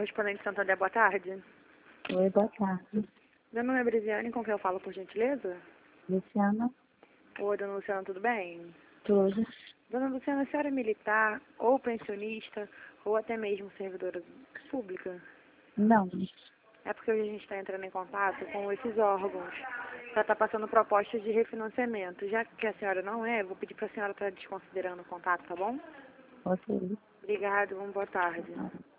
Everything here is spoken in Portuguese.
Correspondente Santander, boa tarde. Oi, boa tarde. Meu nome é Brisiane, com quem eu falo, por gentileza? Luciana, Oi, dona Luciana, tudo bem? tudo. Dona Luciana, a senhora é militar, ou pensionista, ou até mesmo servidora pública? Não, É porque hoje a gente está entrando em contato com esses órgãos para estar passando propostas de refinanciamento. Já que a senhora não é, vou pedir para a senhora estar desconsiderando o contato, tá bom? ok. Obrigada, uma boa tarde.